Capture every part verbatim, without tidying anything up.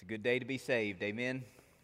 a good day to be saved, amen.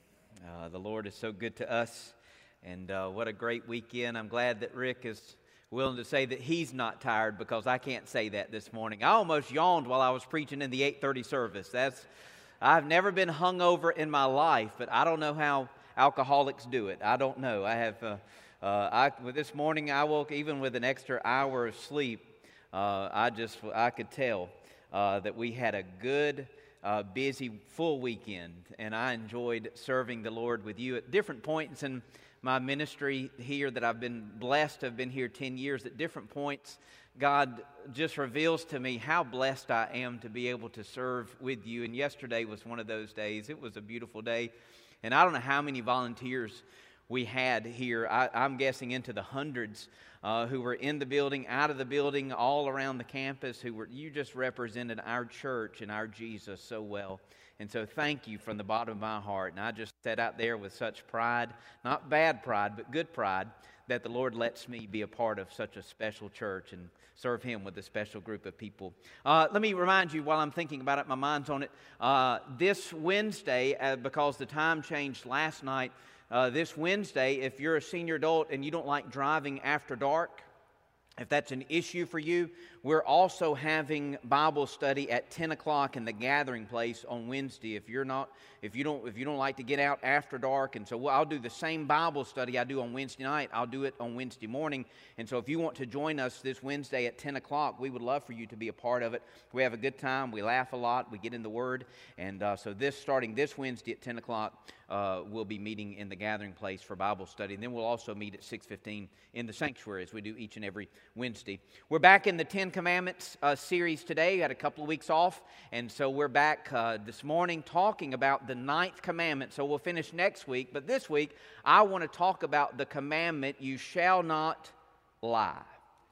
Uh, the Lord is so good to us, and uh, what a great weekend. I'm glad that Rick is willing to say that he's not tired, because I can't say that this morning. I almost yawned while I was preaching in the eight thirty service. That's I've never been hungover in my life, but I don't know how alcoholics do it. I don't know. I have. Uh, uh, I this morning I woke even with an extra hour of sleep. Uh, I just I could tell uh, that we had a good. Uh, busy, full weekend, and I enjoyed serving the Lord with you at different points in my ministry here that I've been blessed to have been here ten years. At different points, God just reveals to me how blessed I am to be able to serve with you, and yesterday was one of those days. It was a beautiful day, and I don't know how many volunteers we had here. I, I'm guessing into the hundreds uh, who were in the building, out of the building, all around the campus. Who were you just represented our church and our Jesus so well. And so thank you from the bottom of my heart. And I just sat out there with such pride, not bad pride, but good pride, that the Lord lets me be a part of such a special church and serve Him with a special group of people. Uh, let me remind you, while I'm thinking about it, my mind's on it, uh, this Wednesday, uh, because the time changed last night, Uh, this Wednesday, if you're a senior adult and you don't like driving after dark, if that's an issue for you, we're also having Bible study at ten o'clock in the gathering place on Wednesday. If you're not, if you don't, if you don't like to get out after dark, and so well, I'll do the same Bible study I do on Wednesday night. I'll do it on Wednesday morning. And so, if you want to join us this Wednesday at ten o'clock, we would love for you to be a part of it. We have a good time. We laugh a lot. We get in the Word, and uh, so this starting this Wednesday at ten o'clock. Uh, we'll be meeting in the gathering place for Bible study. And then we'll also meet at six fifteen in the sanctuary, as we do each and every Wednesday. We're back in the Ten Commandments uh, series today. We had a couple of weeks off, and so we're back uh, this morning talking about the ninth commandment. So we'll finish next week. But this week, I want to talk about the commandment, you shall not lie.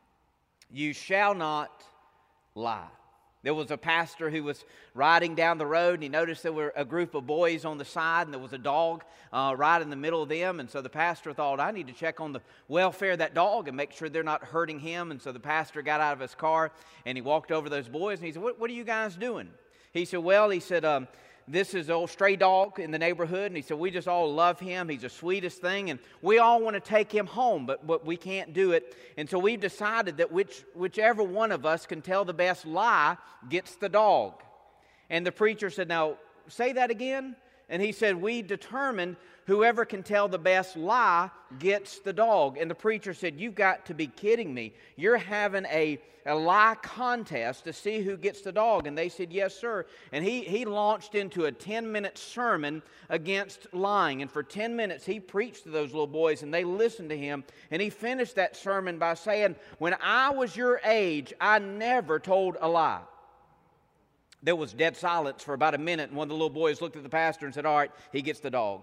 You shall not lie. There was a pastor who was riding down the road, and he noticed there were a group of boys on the side, and there was a dog uh, right in the middle of them. And so the pastor thought, I need to check on the welfare of that dog and make sure they're not hurting him. And so the pastor got out of his car, and he walked over to those boys, and he said, what, what are you guys doing? He said, well, he said, um, this is an old stray dog in the neighborhood, and he said, we just all love him. He's the sweetest thing, and we all want to take him home, but, but we can't do it. And so we've decided that which, whichever one of us can tell the best lie gets the dog. And the preacher said, now, say that again. And he said, we determined whoever can tell the best lie gets the dog. And the preacher said, you've got to be kidding me. You're having a, a lie contest to see who gets the dog. And they said, yes, sir. And he, he launched into a ten-minute sermon against lying. And for ten minutes, he preached to those little boys, and they listened to him. And he finished that sermon by saying, when I was your age, I never told a lie. There was dead silence for about a minute, and one of the little boys looked at the pastor and said, all right, he gets the dog.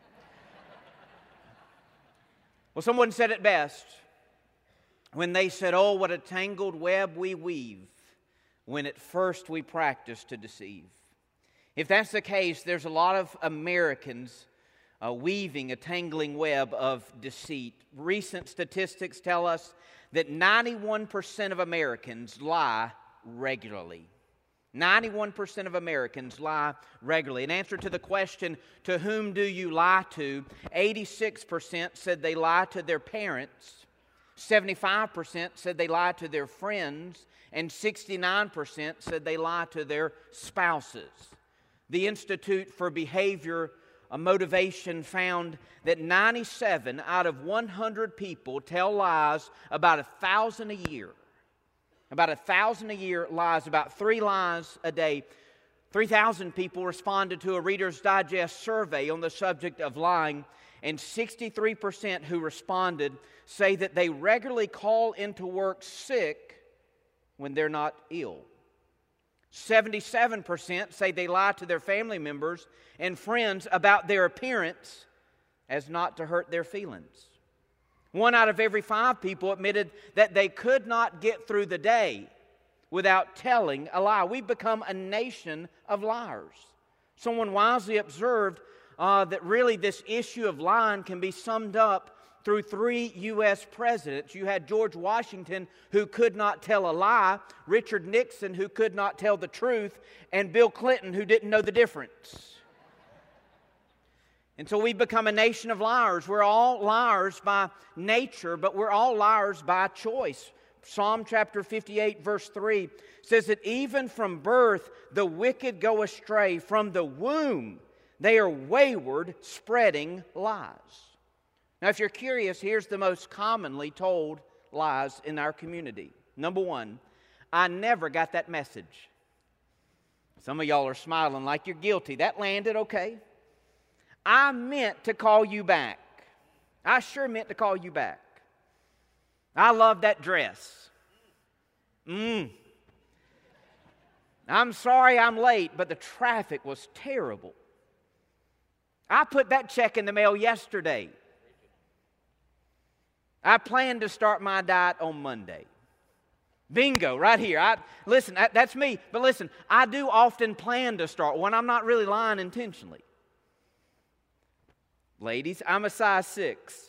Well, someone said it best when they said, oh, what a tangled web we weave when at first we practice to deceive. If that's the case, there's a lot of Americans uh, weaving a tangling web of deceit. Recent statistics tell us that ninety-one percent of Americans lie regularly. ninety-one percent of Americans lie regularly. In answer to the question, to whom do you lie to? eighty-six percent said they lie to their parents. seventy-five percent said they lie to their friends. And sixty-nine percent said they lie to their spouses. The Institute for Behavior Motivation found that ninety-seven out of one hundred people tell lies about a thousand a year. About a thousand a year lies, about three lies a day. three thousand people responded to a Reader's Digest survey on the subject of lying, and sixty-three percent who responded say that they regularly call into work sick when they're not ill. seventy-seven percent say they lie to their family members and friends about their appearance as not to hurt their feelings. One out of every five people admitted that they could not get through the day without telling a lie. We've become a nation of liars. Someone wisely observed uh, that really this issue of lying can be summed up through three U S presidents. You had George Washington, who could not tell a lie, Richard Nixon, who could not tell the truth, and Bill Clinton, who didn't know the difference. And so we become a nation of liars. We're all liars by nature, but we're all liars by choice. Psalm chapter fifty-eight, verse three says that even from birth the wicked go astray. From the womb they are wayward, spreading lies. Now, if you're curious, here's the most commonly told lies in our community. Number one, I never got that message. Some of y'all are smiling like you're guilty. That landed okay. I meant to call you back. I sure meant to call you back. I love that dress. Mmm. I'm sorry I'm late, but the traffic was terrible. I put that check in the mail yesterday. I plan to start my diet on Monday. Bingo, right here. I, listen, that, that's me. But listen, I do often plan to start when I'm not really lying intentionally. Ladies, I'm a size six.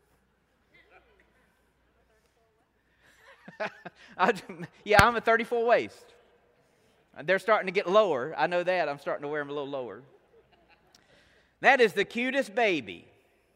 I, yeah, I'm a thirty-four waist. They're starting to get lower. I know that. I'm starting to wear them a little lower. That is the cutest baby.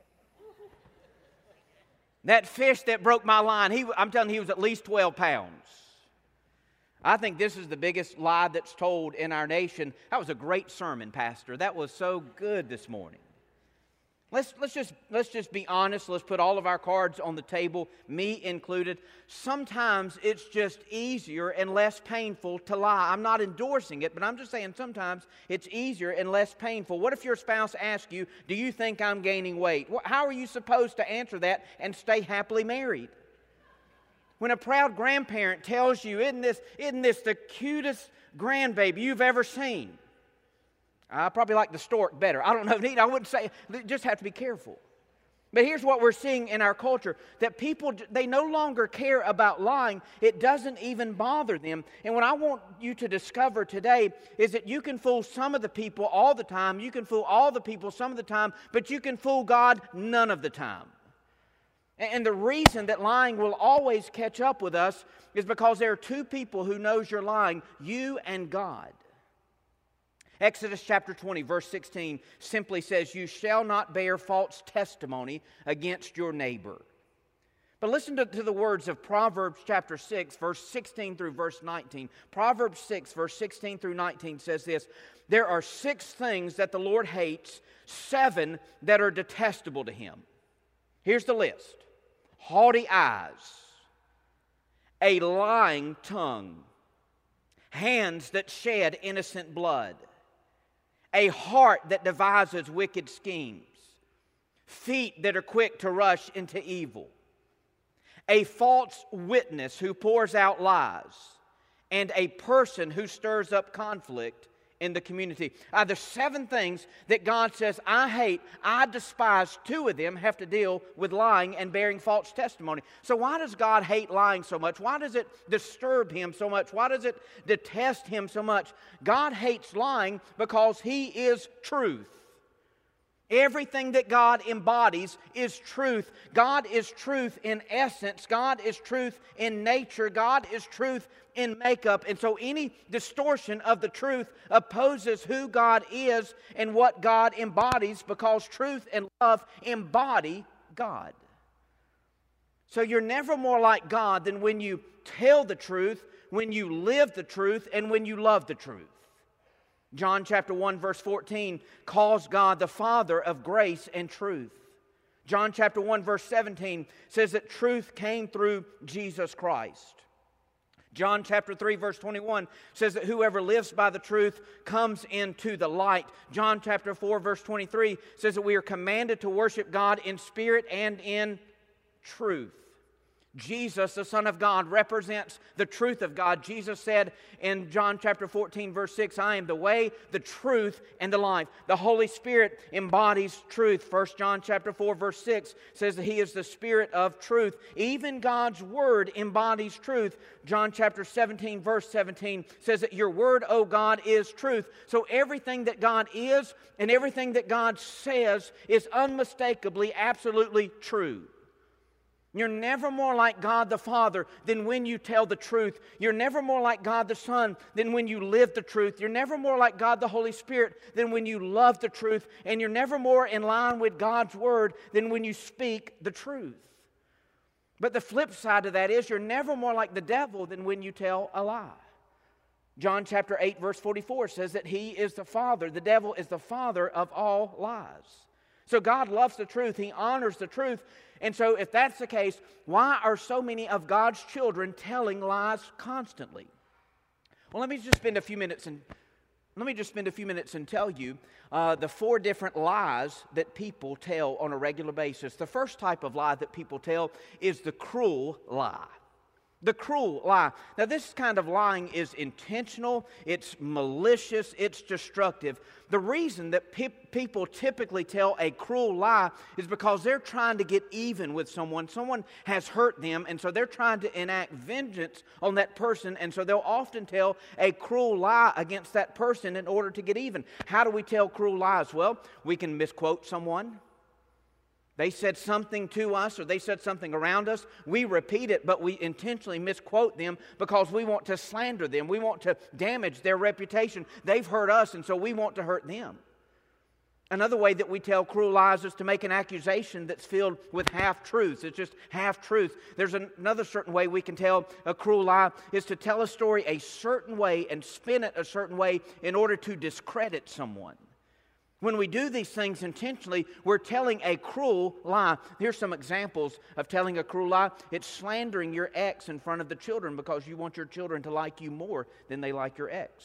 That fish that broke my line, he, I'm telling you, he was at least twelve pounds. I think this is the biggest lie that's told in our nation. That was a great sermon, Pastor. That was so good this morning. Let's, let's, just, let's just be honest. Let's put all of our cards on the table, me included. Sometimes it's just easier and less painful to lie. I'm not endorsing it, but I'm just saying sometimes it's easier and less painful. What if your spouse asks you, do you think I'm gaining weight? How are you supposed to answer that and stay happily married? When a proud grandparent tells you, isn't this, isn't this the cutest grandbaby you've ever seen? I probably like the stork better. I don't know. I wouldn't say, just have to be careful. But here's what we're seeing in our culture, that people, they no longer care about lying. It doesn't even bother them. And what I want you to discover today is that you can fool some of the people all the time. You can fool all the people some of the time, but you can fool God none of the time. And the reason that lying will always catch up with us is because there are two people who knows you're lying, you and God. Exodus chapter twenty, verse sixteen simply says, you shall not bear false testimony against your neighbor. But listen to, to the words of Proverbs chapter six, verse sixteen through verse nineteen. Proverbs six, verse sixteen through nineteen says this, there are six things that the Lord hates, seven that are detestable to Him. Here's the list. Haughty eyes, a lying tongue, hands that shed innocent blood, a heart that devises wicked schemes, feet that are quick to rush into evil, a false witness who pours out lies, and a person who stirs up conflict in the community. Uh, the seven things that God says, I hate, I despise. Two of them have to deal with lying and bearing false testimony. So why does God hate lying so much? Why does it disturb Him so much? Why does it detest Him so much? God hates lying because He is truth. Everything that God embodies is truth. God is truth in essence. God is truth in nature. God is truth in makeup. And so any distortion of the truth opposes who God is and what God embodies, because truth and love embody God. So you're never more like God than when you tell the truth, when you live the truth, and when you love the truth. John chapter one verse fourteen calls God the Father of grace and truth. John chapter one verse seventeen says that truth came through Jesus Christ. John chapter three verse twenty-one says that whoever lives by the truth comes into the light. John chapter four verse twenty-three says that we are commanded to worship God in spirit and in truth. Jesus, the Son of God, represents the truth of God. Jesus said in John chapter fourteen, verse six, I am the way, the truth, and the life. The Holy Spirit embodies truth. First John chapter four, verse six says that He is the Spirit of truth. Even God's Word embodies truth. John chapter seventeen, verse seventeen says that your Word, O God, is truth. So everything that God is and everything that God says is unmistakably, absolutely true. You're never more like God the Father than when you tell the truth. You're never more like God the Son than when you live the truth. You're never more like God the Holy Spirit than when you love the truth. And you're never more in line with God's Word than when you speak the truth. But the flip side of that is you're never more like the devil than when you tell a lie. John chapter eight verse forty-four says that he is the father, the devil is the father of all lies. So God loves the truth, He honors the truth. And so if that's the case, why are so many of God's children telling lies constantly? Well, let me just spend a few minutes and let me just spend a few minutes and tell you uh, the four different lies that people tell on a regular basis. The first type of lie that people tell is the cruel lie. The cruel lie. Now, this kind of lying is intentional, it's malicious, it's destructive. The reason that pe- people typically tell a cruel lie is because they're trying to get even with someone. Someone has hurt them, and so they're trying to enact vengeance on that person, and so they'll often tell a cruel lie against that person in order to get even. How do we tell cruel lies? Well, we can misquote someone. They said something to us or they said something around us. We repeat it, but we intentionally misquote them because we want to slander them. We want to damage their reputation. They've hurt us, and so we want to hurt them. Another way that we tell cruel lies is to make an accusation that's filled with half-truths. It's just half-truth. There's an, another certain way we can tell a cruel lie is to tell a story a certain way and spin it a certain way in order to discredit someone. When we do these things intentionally, we're telling a cruel lie. Here's some examples of telling a cruel lie. It's slandering your ex in front of the children because you want your children to like you more than they like your ex.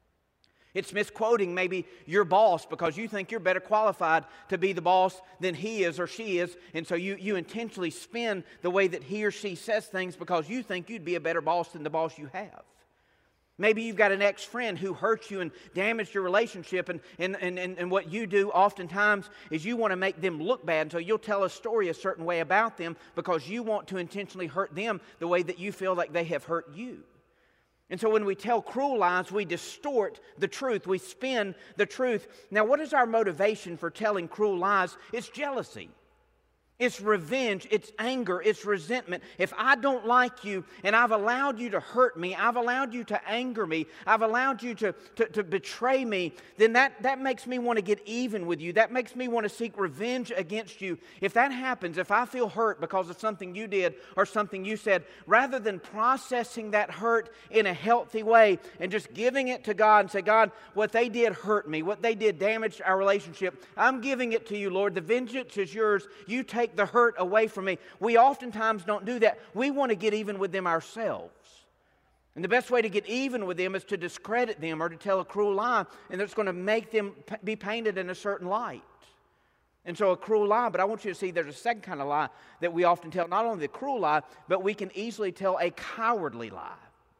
It's misquoting maybe your boss because you think you're better qualified to be the boss than he is or she is, and so you, you intentionally spin the way that he or she says things because you think you'd be a better boss than the boss you have. Maybe you've got an ex-friend who hurt you and damaged your relationship, and, and, and, and what you do oftentimes is you want to make them look bad, and so you'll tell a story a certain way about them because you want to intentionally hurt them the way that you feel like they have hurt you. And so when we tell cruel lies, we distort the truth. We spin the truth. Now, what is our motivation for telling cruel lies? It's jealousy. It's revenge, it's anger, it's resentment. If I don't like you and I've allowed you to hurt me, I've allowed you to anger me, I've allowed you to, to, to betray me, then that, that makes me want to get even with you. That makes me want to seek revenge against you. If that happens, if I feel hurt because of something you did or something you said, rather than processing that hurt in a healthy way and just giving it to God and say, God, what they did hurt me, what they did damaged our relationship, I'm giving it to you, Lord. The vengeance is yours. You take the hurt away from me. We oftentimes don't do that. We want to get even with them ourselves. And the best way to get even with them is to discredit them or to tell a cruel lie, and that's going to make them p- be painted in a certain light. And so a cruel lie, but I want you to see there's a second kind of lie that we often tell, not only the cruel lie, but we can easily tell a cowardly lie.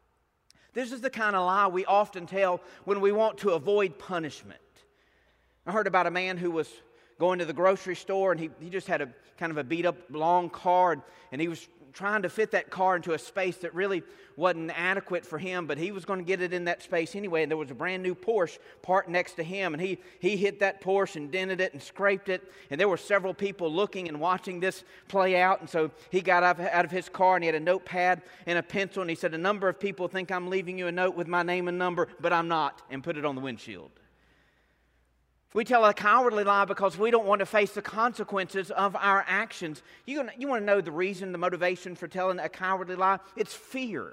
This is the kind of lie we often tell when we want to avoid punishment. I heard about a man who was going to the grocery store, and he, he just had a kind of a beat-up long car, and, and he was trying to fit that car into a space that really wasn't adequate for him, but he was going to get it in that space anyway, and there was a brand new Porsche parked next to him, and he, he hit that Porsche and dented it and scraped it, and there were several people looking and watching this play out, and so he got up out of his car, and he had a notepad and a pencil, and he said, a number of people think I'm leaving you a note with my name and number, but I'm not, and put it on the windshield. We tell a cowardly lie because we don't want to face the consequences of our actions. You, you want to know the reason, the motivation for telling a cowardly lie? It's fear.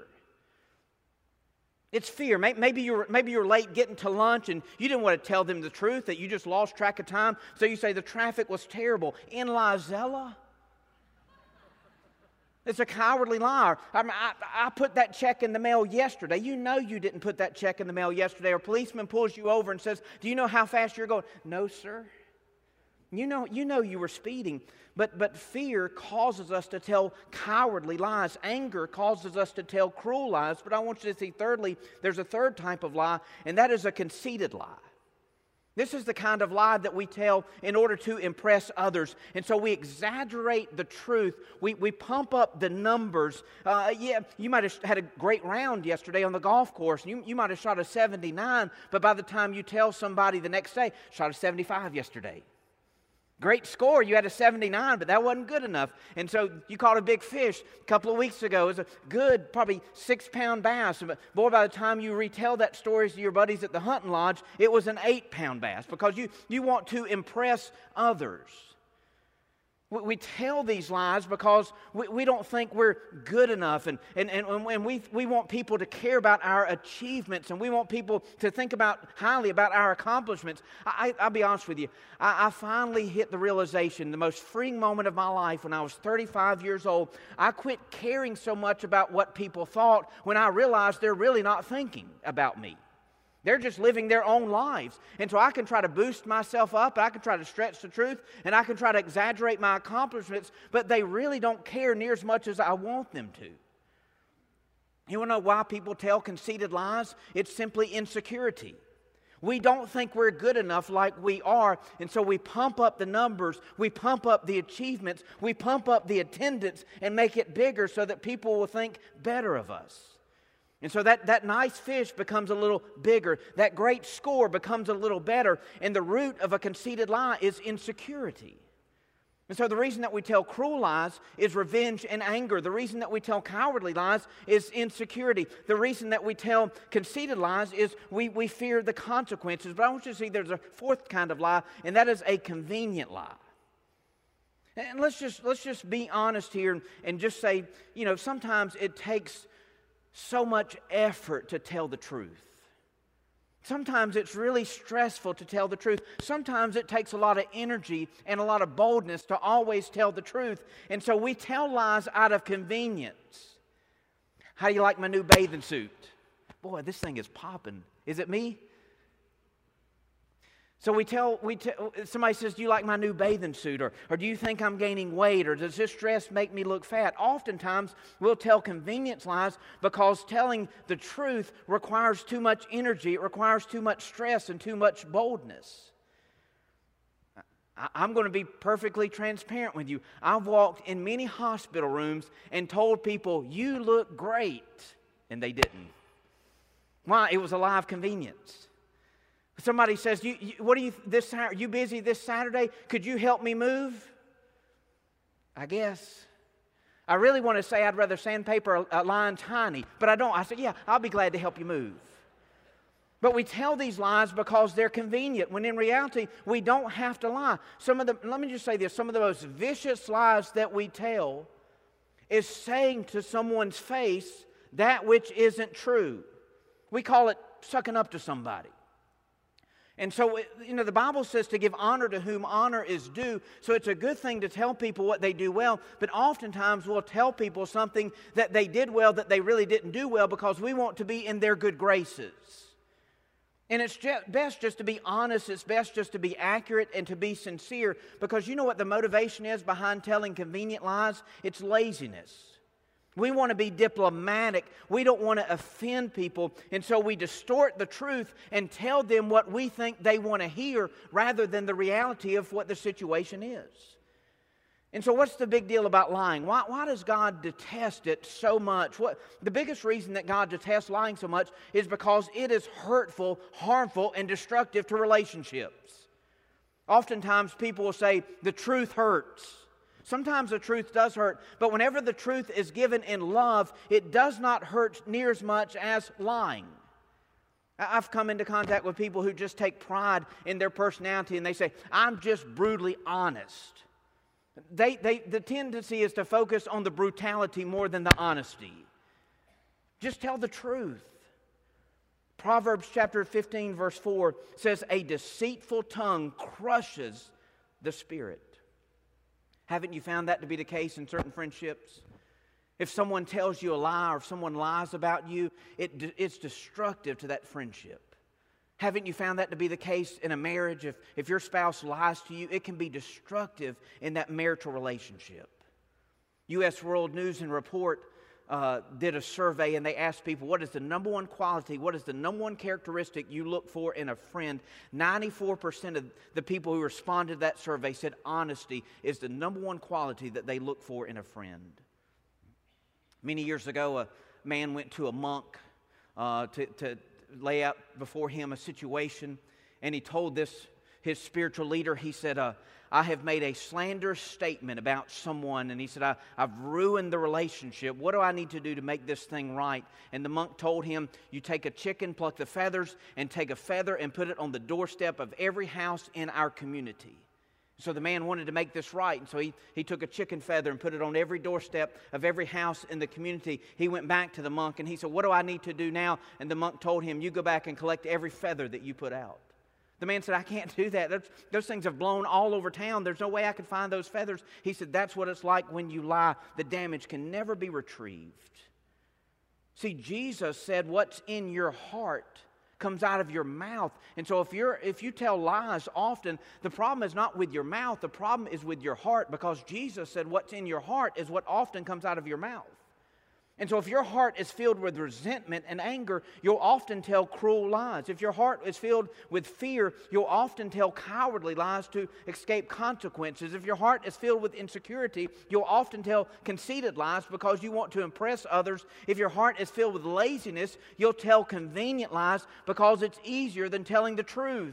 It's fear. Maybe you're, maybe you're late getting to lunch and you didn't want to tell them the truth, that you just lost track of time. So you say the traffic was terrible. In Lizella? It's a cowardly lie. I, mean, I, I put that check in the mail yesterday. You know you didn't put that check in the mail yesterday. Or a policeman pulls you over and says, do you know how fast you're going? No, sir. You know, you know you were speeding. But, but fear causes us to tell cowardly lies. Anger causes us to tell cruel lies. But I want you to see, thirdly, there's a third type of lie, and that is a conceited lie. This is the kind of lie that we tell in order to impress others. And so we exaggerate the truth. We, we pump up the numbers. Uh, yeah, you might have had a great round yesterday on the golf course. You, you might have shot a seventy-nine, but by the time you tell somebody the next day, shot a seventy-five yesterday. Great score, you had a seventy-nine, but that wasn't good enough. And so you caught a big fish a couple of weeks ago. It was a good, probably six-pound bass. But boy, by the time you retell that story to your buddies at the hunting lodge, it was an eight-pound bass because you, you want to impress others. We, we tell these lies because we, we don't think we're good enough, and, and, and, and we, we want people to care about our achievements, and we want people to think about highly about our accomplishments. I, I, I'll be honest with you. I, I finally hit the realization, the most freeing moment of my life when I was thirty-five years old. I quit caring so much about what people thought when I realized they're really not thinking about me. They're just living their own lives. And so I can try to boost myself up, and I can try to stretch the truth, and I can try to exaggerate my accomplishments, but they really don't care near as much as I want them to. You want to know why people tell conceited lies? It's simply insecurity. We don't think we're good enough like we are, and so we pump up the numbers, we pump up the achievements, we pump up the attendance and make it bigger so that people will think better of us. And so that, that nice fish becomes a little bigger. That great score becomes a little better. And the root of a conceited lie is insecurity. And so the reason that we tell cruel lies is revenge and anger. The reason that we tell cowardly lies is insecurity. The reason that we tell conceited lies is we, we fear the consequences. But I want you to see there's a fourth kind of lie, and that is a convenient lie. And let's just, let's just be honest here and, and just say, you know, sometimes it takes so much effort to tell the truth. Sometimes it's really stressful to tell the truth. Sometimes it takes a lot of energy and a lot of boldness to always tell the truth. And so we tell lies out of convenience. How do you like my new bathing suit? Boy, this thing is popping. Is it me? So we tell, we tell, somebody says, do you like my new bathing suit? Or, or do you think I'm gaining weight? Or does this dress make me look fat? Oftentimes, we'll tell convenience lies because telling the truth requires too much energy. It requires too much stress and too much boldness. I, I'm going to be perfectly transparent with you. I've walked in many hospital rooms and told people, you look great. And they didn't. Why? It was a lie of convenience. Somebody says, you, you, what are you, this, are you busy this Saturday? Could you help me move? I guess. I really want to say I'd rather sandpaper a, a line tiny, but I don't. I said, yeah, I'll be glad to help you move. But we tell these lies because they're convenient, when in reality, we don't have to lie. Some of the, let me just say this, some of the most vicious lies that we tell is saying to someone's face that which isn't true. We call it sucking up to somebody. And so, you know, the Bible says to give honor to whom honor is due. So it's a good thing to tell people what they do well. But oftentimes we'll tell people something that they did well that they really didn't do well because we want to be in their good graces. And it's just best just to be honest. It's best just to be accurate and to be sincere. Because you know what the motivation is behind telling convenient lies? It's laziness. We want to be diplomatic. We don't want to offend people. And so we distort the truth and tell them what we think they want to hear rather than the reality of what the situation is. And so what's the big deal about lying? Why, why does God detest it so much? What, the biggest reason that God detests lying so much is because it is hurtful, harmful, and destructive to relationships. Oftentimes people will say, the truth hurts. Sometimes the truth does hurt, but whenever the truth is given in love, it does not hurt near as much as lying. I've come into contact with people who just take pride in their personality and they say, I'm just brutally honest. They, they, the tendency is to focus on the brutality more than the honesty. Just tell the truth. Proverbs chapter fifteen verse four says, a deceitful tongue crushes the spirit. Haven't you found that to be the case in certain friendships? If someone tells you a lie or if someone lies about you, it, it's destructive to that friendship. Haven't you found that to be the case in a marriage? If, if your spouse lies to you, it can be destructive in that marital relationship. U S World News and Report uh, did a survey and they asked people, what is the number one quality, what is the number one characteristic you look for in a friend? ninety-four percent of the people who responded to that survey said honesty is the number one quality that they look for in a friend. Many years ago, a man went to a monk uh, to, to lay out before him a situation, and he told this his spiritual leader, he said, uh, I have made a slanderous statement about someone. And he said, I, I've ruined the relationship. What do I need to do to make this thing right? And the monk told him, you take a chicken, pluck the feathers, and take a feather and put it on the doorstep of every house in our community. So the man wanted to make this right, and so he, he took a chicken feather and put it on every doorstep of every house in the community. He went back to the monk, and he said, what do I need to do now? And the monk told him, you go back and collect every feather that you put out. The man said, I can't do that. Those, those things have blown all over town. There's no way I could find those feathers. He said, that's what it's like when you lie. The damage can never be retrieved. See, Jesus said, what's in your heart comes out of your mouth. And so if you're if you tell lies often, the problem is not with your mouth, the problem is with your heart, because Jesus said what's in your heart is what often comes out of your mouth. And so if your heart is filled with resentment and anger, you'll often tell cruel lies. If your heart is filled with fear, you'll often tell cowardly lies to escape consequences. If your heart is filled with insecurity, you'll often tell conceited lies because you want to impress others. If your heart is filled with laziness, you'll tell convenient lies because it's easier than telling the truth.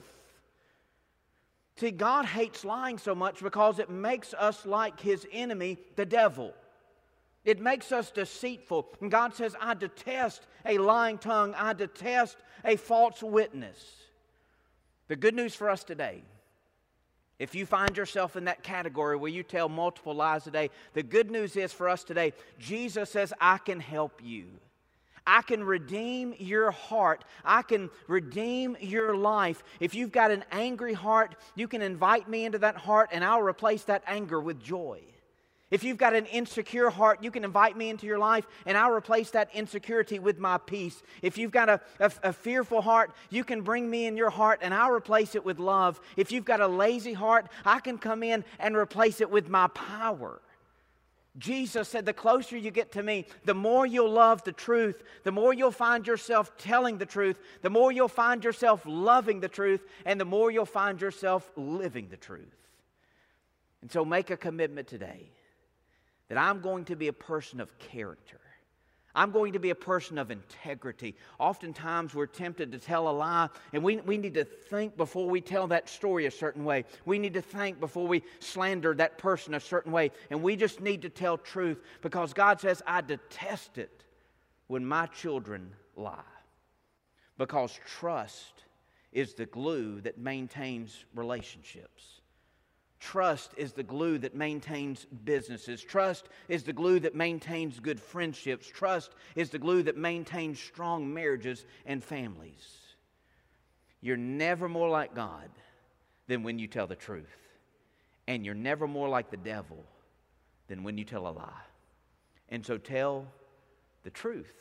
See, God hates lying so much because it makes us like His enemy, the devil. It makes us deceitful. And God says, I detest a lying tongue. I detest a false witness. The good news for us today, if you find yourself in that category where you tell multiple lies a day, the good news is for us today, Jesus says, I can help you. I can redeem your heart. I can redeem your life. If you've got an angry heart, you can invite me into that heart and I'll replace that anger with joy. If you've got an insecure heart, you can invite me into your life and I'll replace that insecurity with my peace. If you've got a, a, a fearful heart, you can bring me in your heart and I'll replace it with love. If you've got a lazy heart, I can come in and replace it with my power. Jesus said the closer you get to me, the more you'll love the truth, the more you'll find yourself telling the truth, the more you'll find yourself loving the truth, and the more you'll find yourself living the truth. And so make a commitment today that I'm going to be a person of character. I'm going to be a person of integrity. Oftentimes we're tempted to tell a lie, and we, we need to think before we tell that story a certain way. We need to think before we slander that person a certain way. And we just need to tell truth because God says, I detest it when my children lie. Because trust is the glue that maintains relationships. Trust is the glue that maintains businesses. Trust is the glue that maintains good friendships. Trust is the glue that maintains strong marriages and families. You're never more like God than when you tell the truth. And you're never more like the devil than when you tell a lie. And so tell the truth.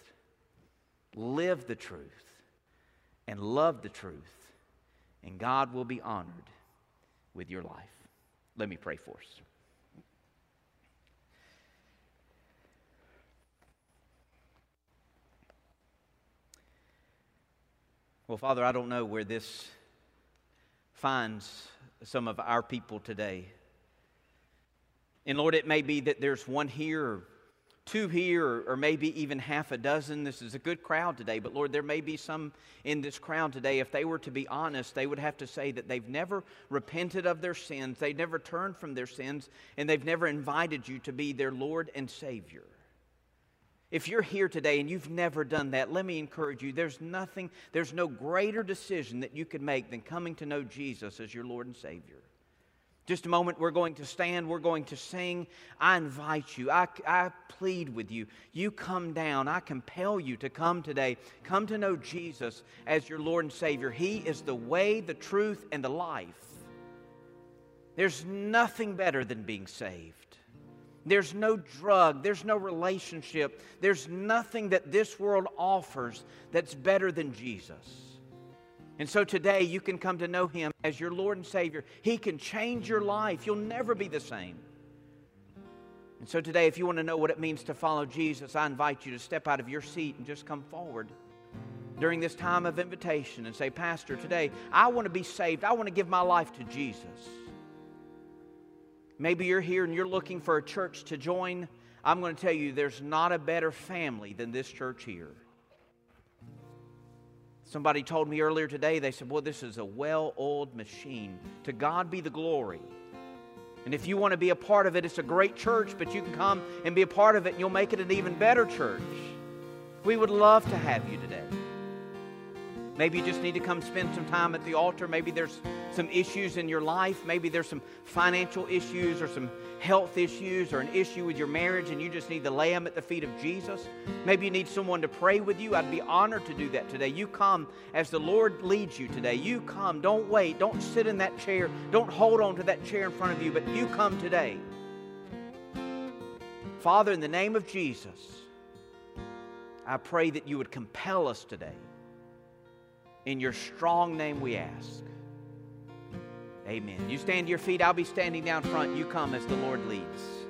Live the truth. And love the truth. And God will be honored with your life. Let me pray for us. Well, Father, I don't know where this finds some of our people today. And Lord, it may be that there's one here or two here or, or maybe even half a dozen. This is a good crowd today, but Lord, there may be some in this crowd today. If they were to be honest, they would have to say that they've never repented of their sins, they've never turned from their sins, and they've never invited you to be their Lord and Savior. If you're here today and you've never done that, let me encourage you, there's nothing, there's no greater decision that you could make than coming to know Jesus as your Lord and Savior. Just a moment, we're going to stand, we're going to sing. I invite you, I, I plead with you. You come down, I compel you to come today. Come to know Jesus as your Lord and Savior. He is the way, the truth, and the life. There's nothing better than being saved. There's no drug, there's no relationship, there's nothing that this world offers that's better than Jesus. And so today you can come to know Him as your Lord and Savior. He can change your life. You'll never be the same. And so today, if you want to know what it means to follow Jesus, I invite you to step out of your seat and just come forward during this time of invitation and say, Pastor, today I want to be saved. I want to give my life to Jesus. Maybe you're here and you're looking for a church to join. I'm going to tell you there's not a better family than this church here. Somebody told me earlier today, they said, boy, this is a well-oiled machine. To God be the glory. And if you want to be a part of it, it's a great church, but you can come and be a part of it and you'll make it an even better church. We would love to have you today. Maybe you just need to come spend some time at the altar. Maybe there's some issues in your life. Maybe there's some financial issues or some health issues or an issue with your marriage and you just need to lay them at the feet of Jesus. Maybe you need someone to pray with you. I'd be honored to do that today. You come as the Lord leads you today. You come. Don't wait. Don't sit in that chair. Don't hold on to that chair in front of you, but you come today. Father, in the name of Jesus, I pray that you would compel us today. In your strong name we ask. Amen. You stand to your feet. I'll be standing down front. You come as the Lord leads.